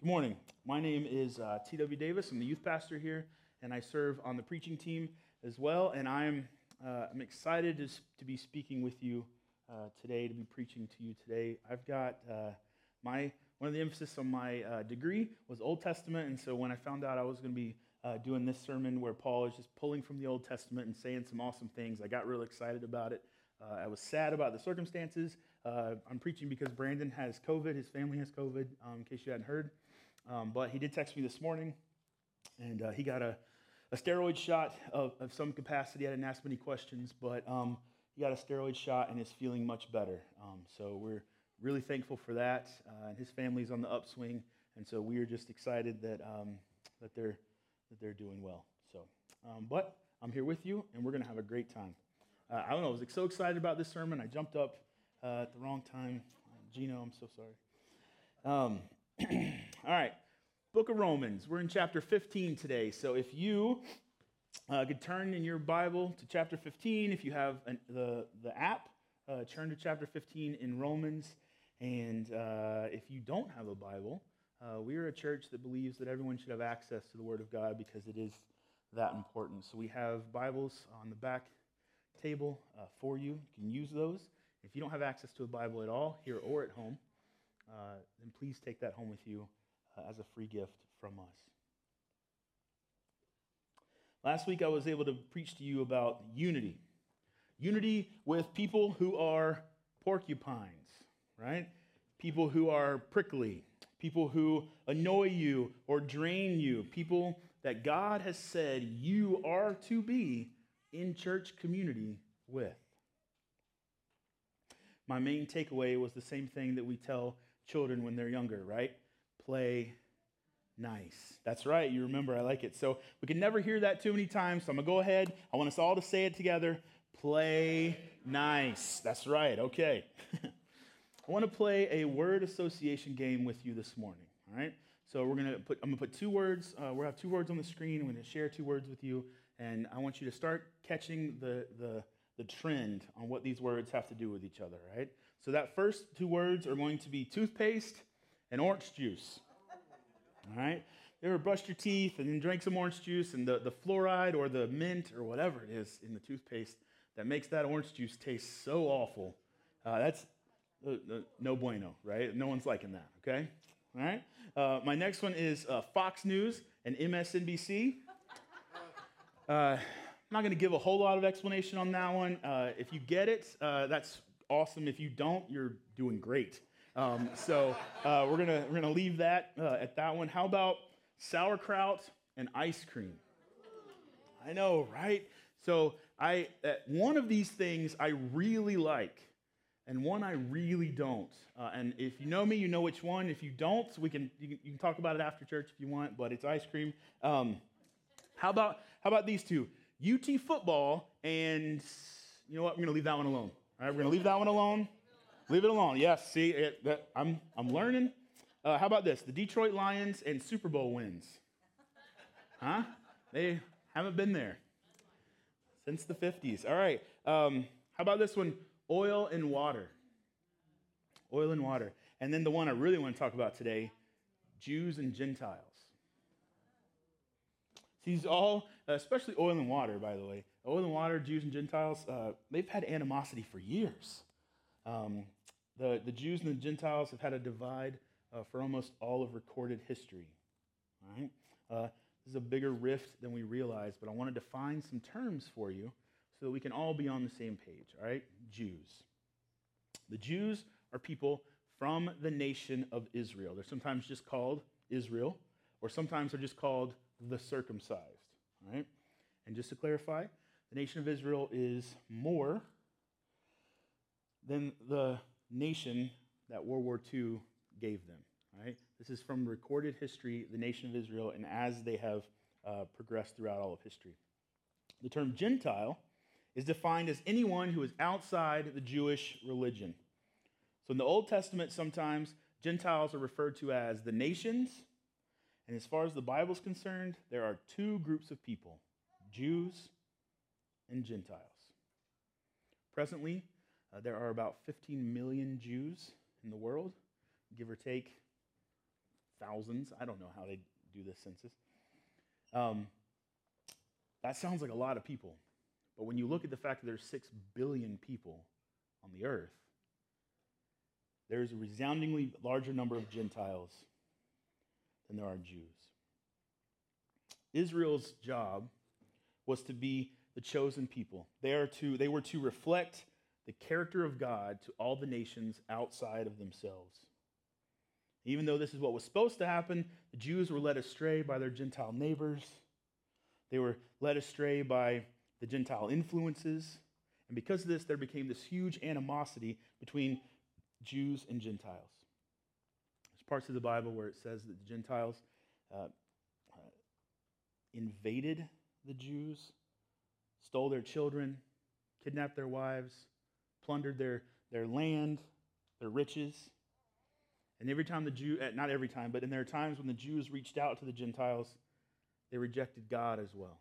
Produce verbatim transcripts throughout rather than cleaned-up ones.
morning. My name is uh, T W Davis. I'm the youth pastor here, and I serve on the preaching team as well. And I'm uh, I'm excited to, to be speaking with you uh, today, to be preaching to you today. I've got uh, my one of the emphasis on my uh, degree was Old Testament, and so when I found out I was going to be uh, doing this sermon where Paul is just pulling from the Old Testament and saying some awesome things, I got real excited about it. Uh, I was sad about the circumstances. Uh, I'm preaching because Brandon has COVID. His family has COVID, um, in case you hadn't heard. Um, but he did text me this morning, and uh, he got a, a steroid shot of, of some capacity. I didn't ask many questions, but um, he got a steroid shot and is feeling much better. Um, so we're really thankful for that. Uh, and his family's on the upswing, and so we are just excited that um, that they're that they're doing well. So, um, but I'm here with you, and we're going to have a great time. Uh, I don't know. I was so excited about this sermon. I jumped up uh, at the wrong time. Gino, I'm so sorry. Um, all right. Book of Romans. We're in chapter fifteen today. So if you uh, could turn in your Bible to chapter fifteen, if you have an, the, the app, uh, turn to chapter fifteen in Romans. And uh, if you don't have a Bible, uh, we are a church that believes that everyone should have access to the Word of God because it is that important. So we have Bibles on the back table uh, for you. You can use those. If you don't have access to a Bible at all, here or at home, uh, then please take that home with you uh, as a free gift from us. Last week I was able to preach to you about unity. Unity with people who are porcupines, right? People who are prickly, people who annoy you or drain you, people that God has said you are to be in church community with. My main takeaway was the same thing that we tell children when they're younger, right? Play nice. That's right, you remember, I like it. So we can never hear that too many times, so I'm going to go ahead. I want us all to say it together. Play nice. That's right, okay. I want to play a word association game with you this morning, all right? So we're going to put, I'm going to put two words, uh, we'll have two words on the screen. I'm going to share two words with you, and I want you to start catching the, the, the trend on what these words have to do with each other, right? So that first two words are going to be toothpaste and orange juice, all right? You ever brushed your teeth and then drank some orange juice, and the, the fluoride or the mint or whatever it is in the toothpaste that makes that orange juice taste so awful, uh, that's uh, uh, no bueno, right? No one's liking that, okay? All right? Uh, my next one is uh, Fox News and M S N B C. Uh, I'm not going to give a whole lot of explanation on that one. Uh, if you get it, uh, that's awesome. If you don't, you're doing great. Um, so uh, we're gonna we're gonna leave that uh, at that one. How about sauerkraut and ice cream? I know, right? So I uh, one of these things I really like, and one I really don't. Uh, and if you know me, you know which one. If you don't, we can you, can you can talk about it after church if you want. But it's ice cream. Um, how about how about these two? U T football and you know what? We're gonna leave that one alone. All right, we're gonna leave that one alone. Leave it alone. Yes. See, it, that, I'm I'm learning. Uh, how about this? The Detroit Lions and Super Bowl wins. Huh? They haven't been there since the fifties. All right. Um, how about this one? Oil and water. Oil and water. And then the one I really want to talk about today, Jews and Gentiles. These all, especially oil and water, by the way. Oil and water, Jews and Gentiles, uh, they've had animosity for years. Um, the, the Jews and the Gentiles have had a divide uh, for almost all of recorded history. All right? Uh, this is a bigger rift than we realize, but I want to define some terms for you so that we can all be on the same page. All right? Jews. The Jews are people from the nation of Israel. They're sometimes just called Israel, or sometimes they're just called the circumcised. All right? And just to clarify, the nation of Israel is more than the nation that World War Two gave them. All right? This is from recorded history, the nation of Israel, and as they have uh, progressed throughout all of history. The term Gentile is defined as anyone who is outside the Jewish religion. So in the Old Testament, sometimes Gentiles are referred to as the nations. And as far as the Bible is concerned, there are two groups of people, Jews and Gentiles. Presently, uh, there are about fifteen million Jews in the world, give or take thousands. I don't know how they do this census. Um, that sounds like a lot of people. But when you look at the fact that there's six billion people on the earth, there's a resoundingly larger number of Gentiles than there are Jews. Israel's job was to be the chosen people. They are to, they were to reflect the character of God to all the nations outside of themselves. Even though this is what was supposed to happen, the Jews were led astray by their Gentile neighbors. They were led astray by the Gentile influences. And because of this, there became this huge animosity between Jews and Gentiles. There's parts of the Bible where it says that the Gentiles uh, uh, invaded the Jews, stole their children, kidnapped their wives, plundered their, their land, their riches. And every time the Jew, not every time, but in there are times when the Jews reached out to the Gentiles, they rejected God as well.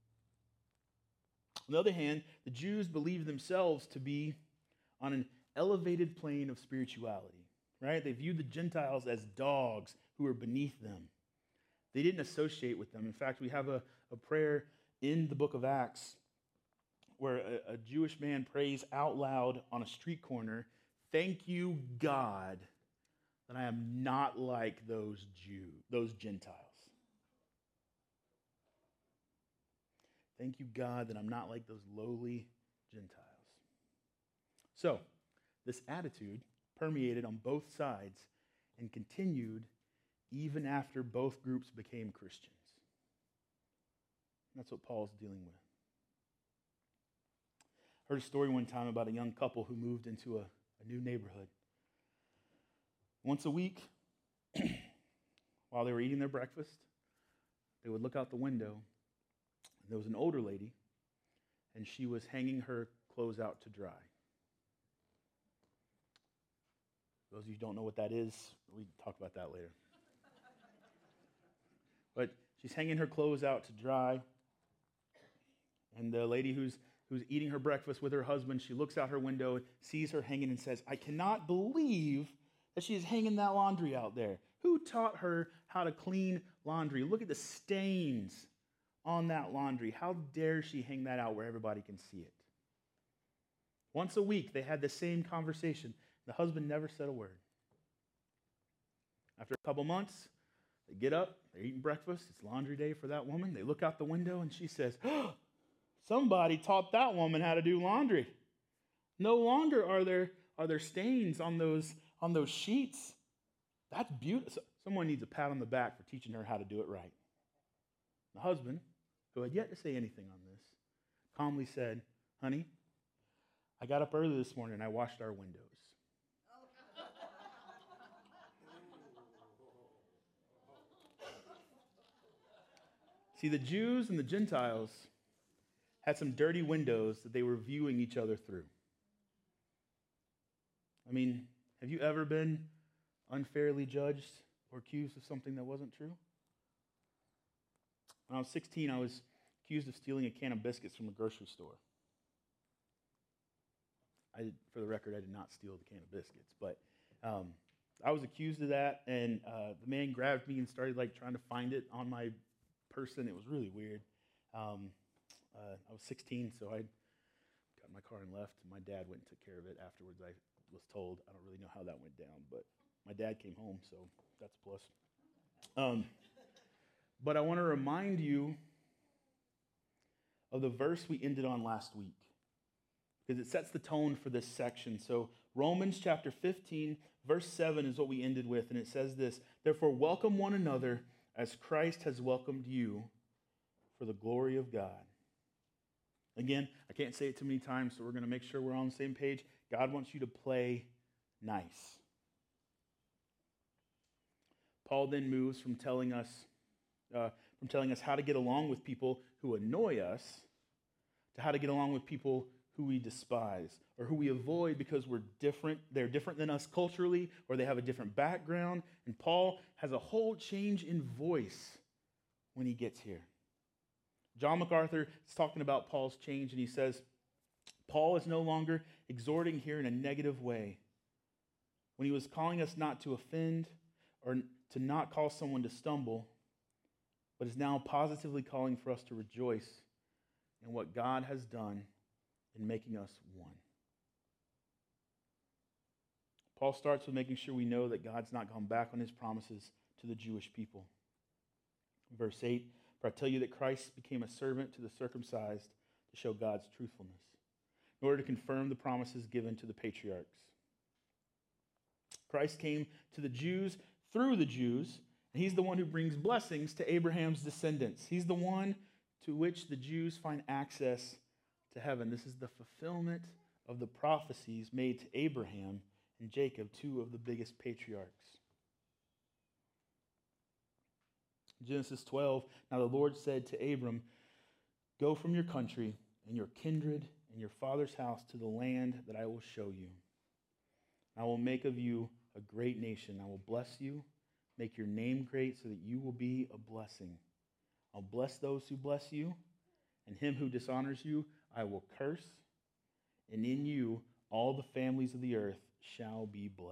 On the other hand, the Jews believed themselves to be on an elevated plane of spirituality, right? They viewed the Gentiles as dogs who were beneath them. They didn't associate with them. In fact, we have a, a prayer in the book of Acts where a, a Jewish man prays out loud on a street corner, "Thank you, God, that I am not like those Jews, those Gentiles. Thank you, God, that I'm not like those lowly Gentiles." So, this attitude permeated on both sides and continued even after both groups became Christians. That's what Paul's dealing with. I heard a story one time about a young couple who moved into a, a new neighborhood. Once a week, while they were eating their breakfast, they would look out the window. There was an older lady, and she was hanging her clothes out to dry. Those of you who don't know what that is, we can talk about that later. But she's hanging her clothes out to dry, and the lady who's who's eating her breakfast with her husband, she looks out her window, sees her hanging, and says, "I cannot believe that she is hanging that laundry out there. Who taught her how to clean laundry? Look at the stains on that laundry. How dare she hang that out where everybody can see it?" Once a week, they had the same conversation. The husband never said a word. After a couple months, they get up, they're eating breakfast. It's laundry day for that woman. They look out the window, and she says, "Oh, somebody taught that woman how to do laundry. No longer are there, are there stains on those, on those sheets. That's beautiful. Someone needs a pat on the back for teaching her how to do it right." The husband, who had yet to say anything on this, calmly said, "Honey, I got up early this morning and I washed our windows." See, the Jews and the Gentiles had some dirty windows that they were viewing each other through. I mean, have you ever been unfairly judged or accused of something that wasn't true? When I was sixteen, I was accused of stealing a can of biscuits from a grocery store. I did, for the record, I did not steal the can of biscuits, but um, I was accused of that, and uh, the man grabbed me and started like trying to find it on my person. It was really weird. Um, uh, I was sixteen, so I got in my car and left. My dad went and took care of it afterwards, I was told. I don't really know how that went down, but my dad came home, so that's a plus. Um, but I want to remind you of the verse we ended on last week, because it sets the tone for this section. So Romans chapter fifteen, verse seven is what we ended with, and it says this: "Therefore welcome one another as Christ has welcomed you for the glory of God." Again, I can't say it too many times, so we're going to make sure we're on the same page. God wants you to play nice. Paul then moves from telling us uh, from telling us how to get along with people who annoy us to how to get along with people who we despise or who we avoid because we're different. They're different than us culturally, or they have a different background. And Paul has a whole change in voice when he gets here. John MacArthur is talking about Paul's change, and he says, Paul is no longer exhorting here in a negative way. When he was calling us not to offend or to not cause someone to stumble, but is now positively calling for us to rejoice in what God has done in making us one. Paul starts with making sure we know that God's not gone back on his promises to the Jewish people. Verse eight, for I tell you that Christ became a servant to the circumcised to show God's truthfulness, in order to confirm the promises given to the patriarchs. Christ came to the Jews through the Jews, and he's the one who brings blessings to Abraham's descendants. He's the one to which the Jews find access to heaven. This is the fulfillment of the prophecies made to Abraham and Jacob, two of the biggest patriarchs. Genesis twelve, now the Lord said to Abram, go from your country and your kindred and your father's house to the land that I will show you. I will make of you a great nation. I will bless you, make your name great so that you will be a blessing. I'll bless those who bless you, and him who dishonors you I will curse, and in you all the families of the earth shall be blessed.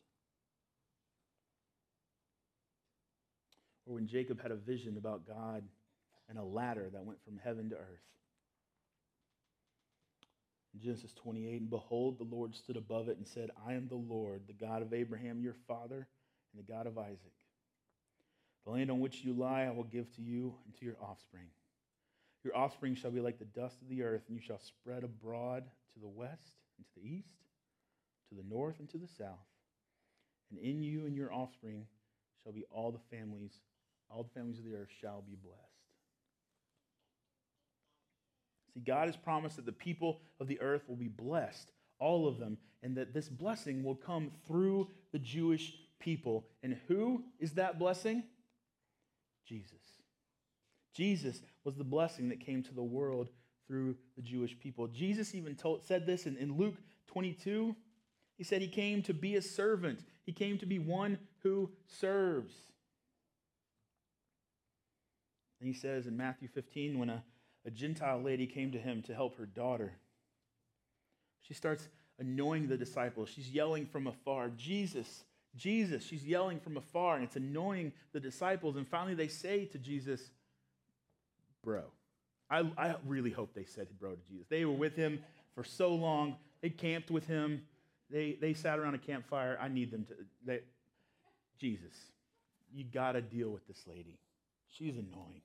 Or when Jacob had a vision about God and a ladder that went from heaven to earth. In Genesis twenty-eight, and behold, the Lord stood above it and said, I am the Lord, the God of Abraham your father, and the God of Isaac. The land on which you lie I will give to you and to your offspring. Your offspring shall be like the dust of the earth, and you shall spread abroad to the west and to the east, to the north and to the south. And in you and your offspring shall be all the families, all the families of the earth shall be blessed. See, God has promised that the people of the earth will be blessed, all of them, and that this blessing will come through the Jewish people. And who is that blessing? Jesus. Jesus was the blessing that came to the world through the Jewish people. Jesus even told, said this in, in Luke twenty-two. He said he came to be a servant. He came to be one who serves. And he says in Matthew fifteen, when a, a Gentile lady came to him to help her daughter, she starts annoying the disciples. She's yelling from afar, Jesus, Jesus. She's yelling from afar, and it's annoying the disciples. And finally they say to Jesus, bro. I, I really hope they said bro to Jesus. They were with him for so long. They camped with him. They they sat around a campfire. I need them to. They, Jesus, you got to deal with this lady. She's annoying.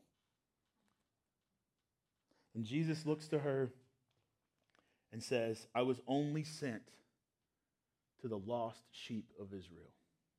And Jesus looks to her and says, I was only sent to the lost sheep of Israel.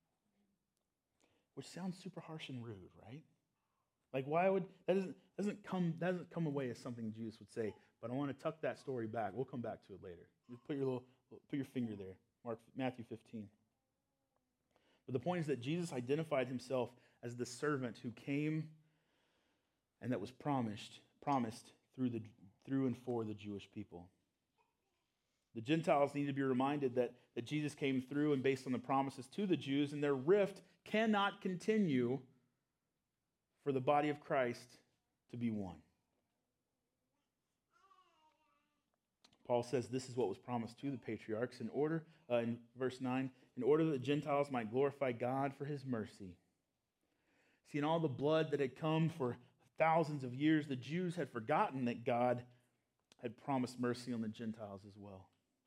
Which sounds super harsh and rude, right? Like, why would, that doesn't, doesn't come that doesn't come away as something Jesus would say, but I want to tuck that story back. We'll come back to it later. You put your little, put your finger there. Mark, Matthew fifteen. But the point is that Jesus identified himself as the servant who came and that was promised, promised through the through and for the Jewish people. The Gentiles need to be reminded that, that Jesus came through and based on the promises to the Jews, and their rift cannot continue for the body of Christ to be one. Paul says this is what was promised to the patriarchs in order, uh, in verse nine, in order that the Gentiles might glorify God for his mercy. See, in all the blood that had come for thousands of years, the Jews had forgotten that God had promised mercy on the Gentiles as well.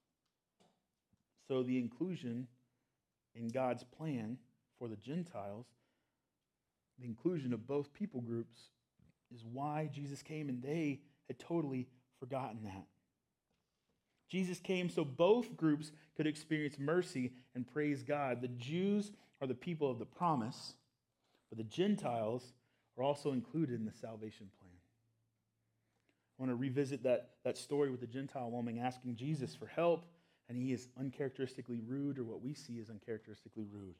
So the inclusion in God's plan for the Gentiles, the inclusion of both people groups, is why Jesus came, and they had totally forgotten that. Jesus came so both groups could experience mercy and praise God. The Jews are the people of the promise, but the Gentiles are also included in the salvation plan. I want to revisit that, that story with the Gentile woman asking Jesus for help, and he is uncharacteristically rude, or what we see is uncharacteristically rude.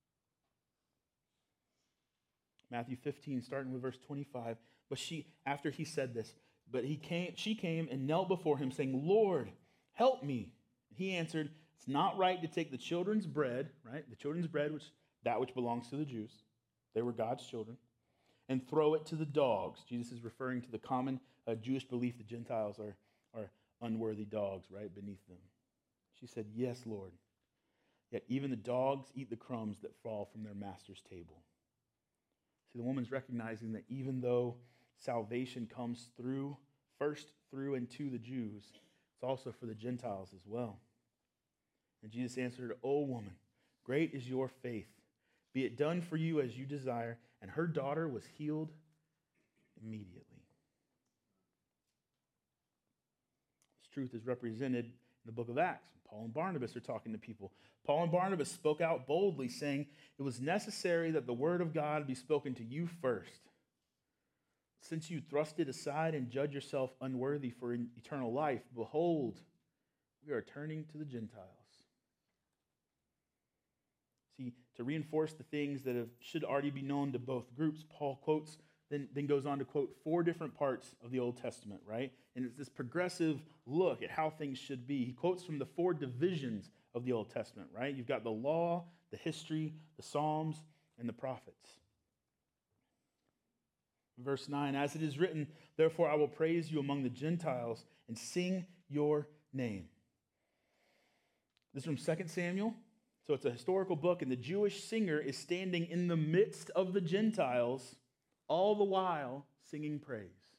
Matthew fifteen, starting with verse twenty-five. But she, after he said this, but he came, she came and knelt before him, saying, Lord, help me. He answered, it's not right to take the children's bread, right? The children's bread, which that which belongs to the Jews. They were God's children. And throw it to the dogs. Jesus is referring to the common uh, Jewish belief that Gentiles are, are unworthy dogs, right, beneath them. She said, yes, Lord. Yet even the dogs eat the crumbs that fall from their master's table. See, the woman's recognizing that even though salvation comes through, first through and to the Jews, it's also for the Gentiles as well. And Jesus answered, "O woman, great is your faith. Be it done for you as you desire." And her daughter was healed immediately. This truth is represented in the book of Acts. Paul and Barnabas are talking to people. Paul and Barnabas spoke out boldly, saying, "It was necessary that the word of God be spoken to you first. Since you thrust it aside and judge yourself unworthy for eternal life, behold, we are turning to the Gentiles." See, to reinforce the things that have, should already be known to both groups, Paul quotes, then, then goes on to quote four different parts of the Old Testament, right? And it's this progressive look at how things should be. He quotes from the four divisions of the Old Testament, right? You've got the law, the history, the Psalms, and the prophets. Verse nine, "As it is written, therefore I will praise you among the Gentiles and sing your name." This is from Second Samuel. So it's a historical book, and the Jewish singer is standing in the midst of the Gentiles, all the while singing praise.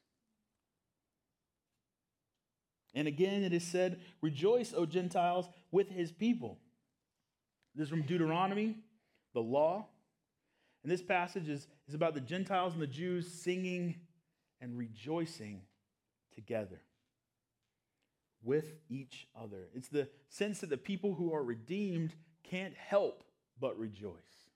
And again it is said, "Rejoice, O Gentiles, with his people." This is from Deuteronomy, the law. And this passage is, is about the Gentiles and the Jews singing and rejoicing together with each other. It's the sense that the people who are redeemed can't help but rejoice.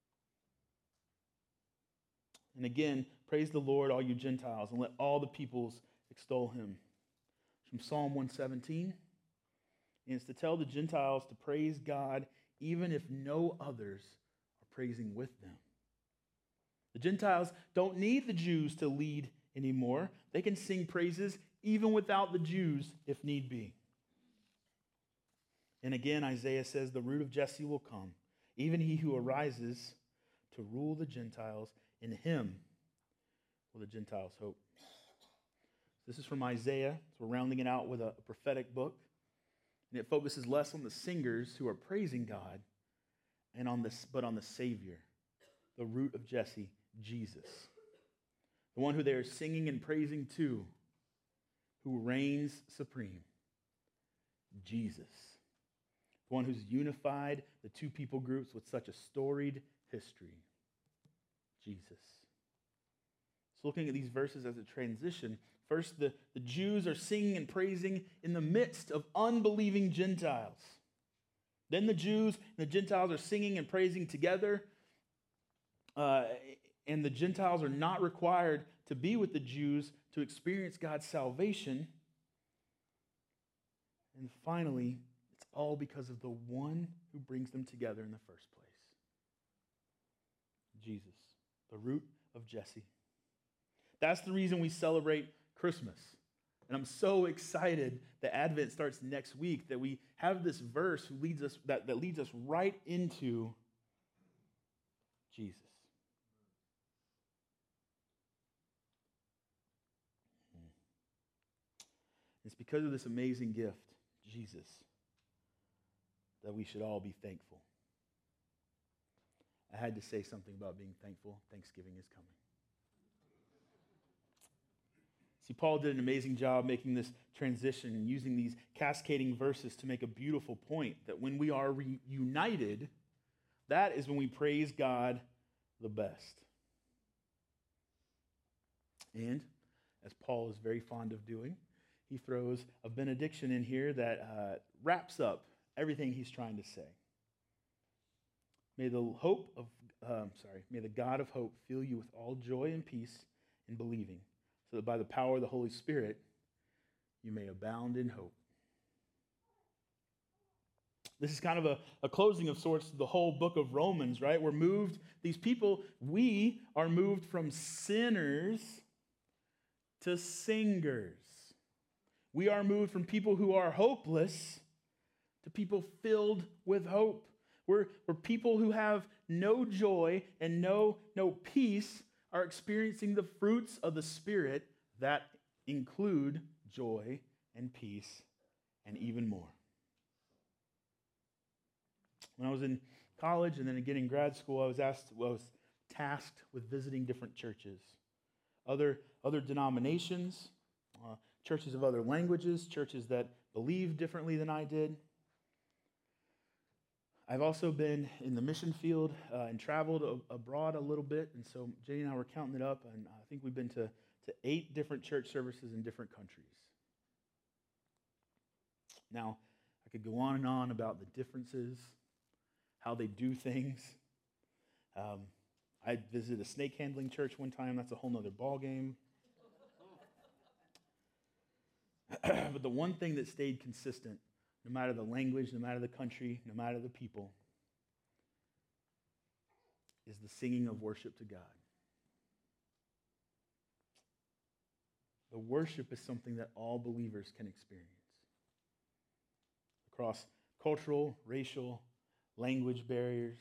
And again, praise the Lord, all you Gentiles, and let all the peoples extol him. From Psalm one seventeen, and it's to tell the Gentiles to praise God even if no others are praising with them. The Gentiles don't need the Jews to lead anymore. They can sing praises even without the Jews if need be. And again, Isaiah says, "The root of Jesse will come, even he who arises to rule the Gentiles. In him will the Gentiles hope." This is from Isaiah. So we're rounding it out with a prophetic book. And it focuses less on the singers who are praising God, and on this, but on the Savior, the root of Jesse, Jesus. The one who they are singing and praising to, who reigns supreme. Jesus. The one who's unified the two people groups with such a storied history. Jesus. So looking at these verses as a transition, first the, the Jews are singing and praising in the midst of unbelieving Gentiles. Then the Jews and the Gentiles are singing and praising together, uh, and the Gentiles are not required to be with the Jews to experience God's salvation. And finally, it's all because of the one who brings them together in the first place. Jesus, the root of Jesse. That's the reason we celebrate Christmas. And I'm so excited that Advent starts next week, that we have this verse who leads us that, that leads us right into Jesus. It's because of this amazing gift, Jesus, that we should all be thankful. I had to say something about being thankful. Thanksgiving is coming. See, Paul did an amazing job making this transition and using these cascading verses to make a beautiful point that when we are reunited, that is when we praise God the best. And, as Paul is very fond of doing, he throws a benediction in here that uh, wraps up everything he's trying to say. May the hope of, um, sorry, may the God of hope fill you with all joy and peace in believing, so that by the power of the Holy Spirit, you may abound in hope. This is kind of a, a closing of sorts to the whole book of Romans, right? We're moved, these people, we are moved from sinners to singers. We are moved from people who are hopeless to people filled with hope. We're, we're people who have no joy and no, no peace are experiencing the fruits of the Spirit that include joy and peace and even more. When I was in college and then again in grad school, I was asked, well, I was tasked with visiting different churches, other, other denominations, uh, churches of other languages, churches that believe differently than I did. I've also been in the mission field uh, and traveled a- abroad a little bit, and so Jay and I were counting it up, and I think we've been to, to eight different church services in different countries. Now, I could go on and on about the differences, how they do things. Um, I visited a snake handling church one time. That's a whole nother ballgame. But the one thing that stayed consistent, no matter the language, no matter the country, no matter the people, is the singing of worship to God. The worship is something that all believers can experience. Across cultural, racial, language barriers.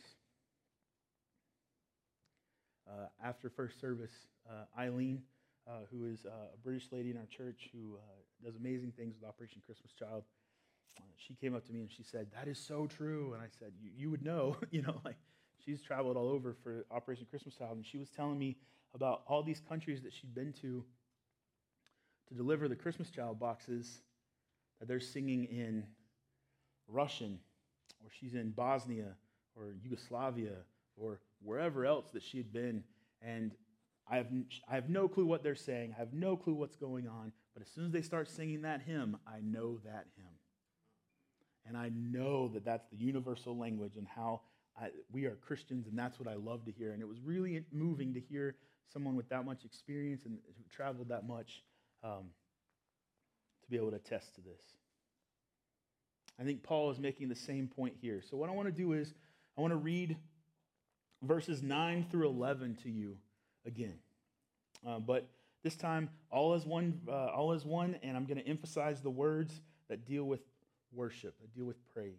Uh, after first service, uh, Eileen, uh, who is uh, a British lady in our church who uh, does amazing things with Operation Christmas Child, uh, she came up to me and she said, "That is so true." And I said, you, you would know, you know, like she's traveled all over for Operation Christmas Child. And she was telling me about all these countries that she'd been to to deliver the Christmas Child boxes that they're singing in Russian, or she's in Bosnia or Yugoslavia or wherever else that she had been, and I have, I have no clue what they're saying. I have no clue what's going on, but as soon as they start singing that hymn, I know that hymn. And I know that that's the universal language and how I, we are Christians, and that's what I love to hear. And it was really moving to hear someone with that much experience and who traveled that much um, to be able to attest to this. I think Paul is making the same point here. So what I want to do is I want to read verses nine through eleven to you again. Uh, but this time, all is one, uh, all is one, and I'm going to emphasize the words that deal with worship, that deal with praise.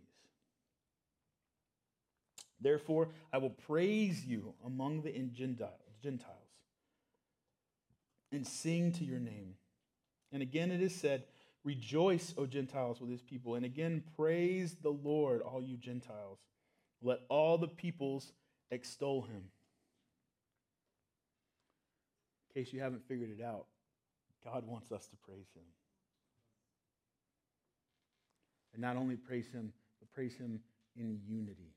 Therefore, I will praise you among the Gentiles and sing to your name. And again it is said, rejoice, O Gentiles, with his people. And again, praise the Lord, all you Gentiles. Let all the peoples extol him. In case you haven't figured it out, God wants us to praise him. And not only praise him, but praise him in unity.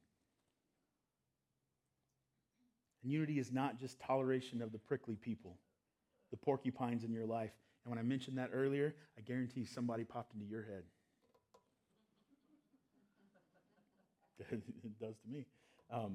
And unity is not just toleration of the prickly people, the porcupines in your life. And when I mentioned that earlier, I guarantee somebody popped into your head. It does to me. Um,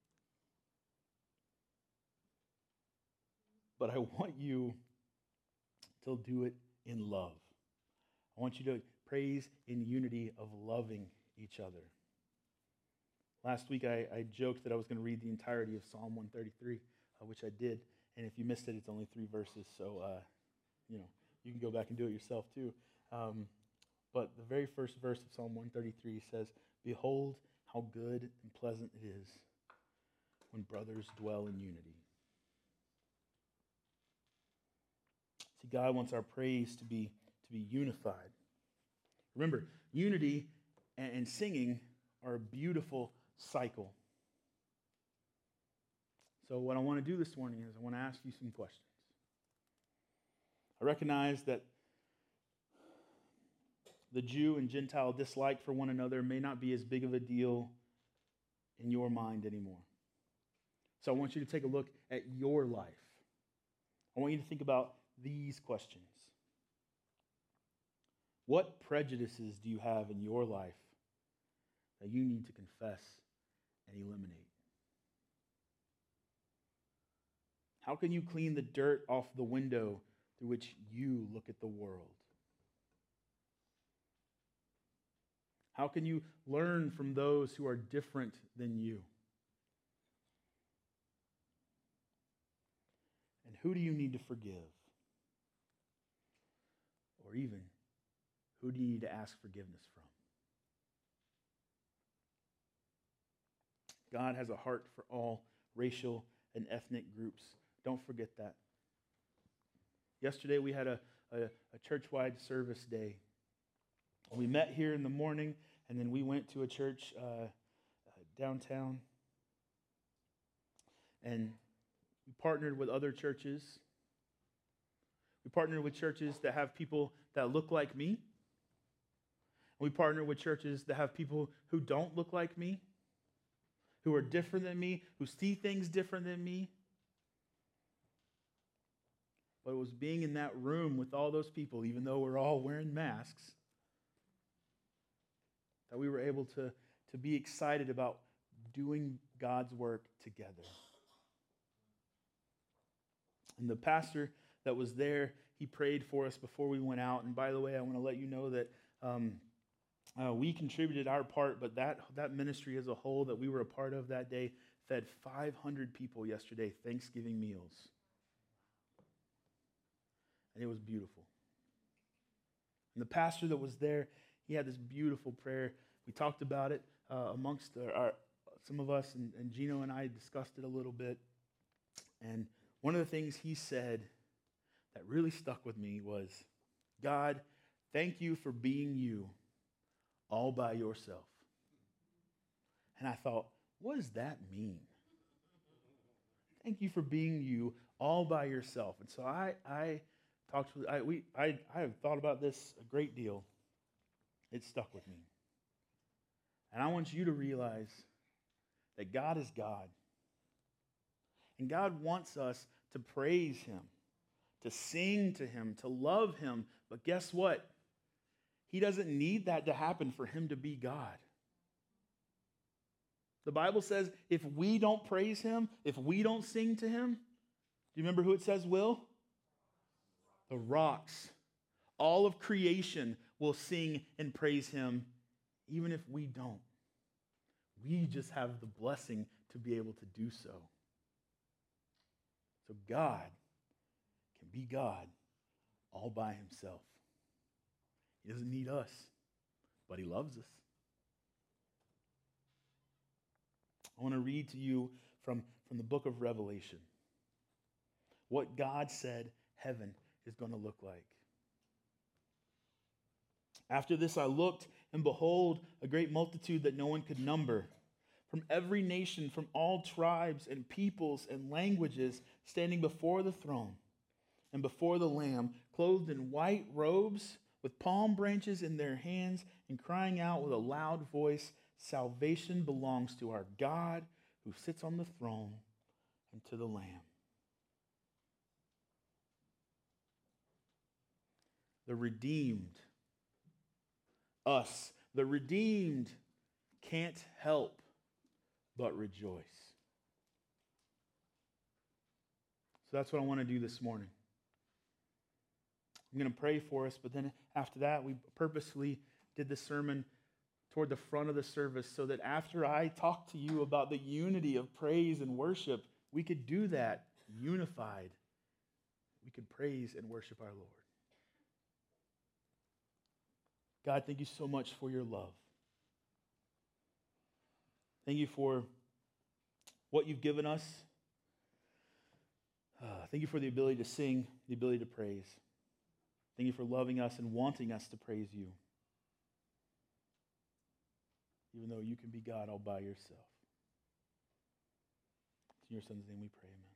but I want you to do it in love. I want you to praise in unity of loving each other. Last week I, I joked that I was going to read the entirety of Psalm one thirty-three, uh, which I did. And if you missed it, it's only three verses, so uh, you know you can go back and do it yourself too. Um, but the very first verse of Psalm one thirty-three says, "Behold how good and pleasant it is when brothers dwell in unity." See, God wants our praise to be to be unified. Remember, unity and, and singing are a beautiful cycle. So what I want to do this morning is I want to ask you some questions. I recognize that the Jew and Gentile dislike for one another may not be as big of a deal in your mind anymore. So I want you to take a look at your life. I want you to think about these questions. What prejudices do you have in your life that you need to confess and eliminate? How can you clean the dirt off the window through which you look at the world? How can you learn from those who are different than you? And who do you need to forgive? Or even, who do you need to ask forgiveness from? God has a heart for all racial and ethnic groups. Don't forget that. Yesterday we had a, a, a church-wide service day. We met here in the morning, and then we went to a church uh, downtown. And we partnered with other churches. We partnered with churches that have people that look like me. We partner with churches that have people who don't look like me, who are different than me, who see things different than me. But it was being in that room with all those people, even though we're all wearing masks, that we were able to, to be excited about doing God's work together. And the pastor that was there, he prayed for us before we went out. And by the way, I want to let you know that um, uh, we contributed our part, but that, that ministry as a whole that we were a part of that day fed five hundred people yesterday Thanksgiving meals. And it was beautiful. And the pastor that was there, he had this beautiful prayer. We talked about it uh, amongst our, our, some of us, and, and Gino and I discussed it a little bit. And one of the things he said that really stuck with me was, God, thank you for being you all by yourself. And I thought, what does that mean? Thank you for being you all by yourself. And so I, I talked with, I, we, I, I have thought about this a great deal. It stuck with me. And I want you to realize that God is God. And God wants us to praise Him, to sing to Him, to love Him. But guess what? He doesn't need that to happen for Him to be God. The Bible says if we don't praise Him, if we don't sing to Him, do you remember who it says will? The rocks. All of creation will sing and praise Him, even if we don't. We just have the blessing to be able to do so. So God can be God all by Himself. He doesn't need us, but He loves us. I want to read to you from, from the book of Revelation what God said heaven is going to look like. After this I looked, and behold, a great multitude that no one could number, from every nation, from all tribes and peoples and languages, standing before the throne and before the Lamb, clothed in white robes, with palm branches in their hands, and crying out with a loud voice, salvation belongs to our God who sits on the throne and to the Lamb. The redeemed, us, the redeemed, can't help but rejoice. So that's what I want to do this morning. I'm going to pray for us, but then after that, we purposely did the sermon toward the front of the service so that after I talk to you about the unity of praise and worship, we could do that unified. We could praise and worship our Lord. God, thank you so much for your love. Thank you for what you've given us. Uh, thank you for the ability to sing, the ability to praise. Thank you for loving us and wanting us to praise you, even though you can be God all by yourself. It's in your Son's name we pray, amen.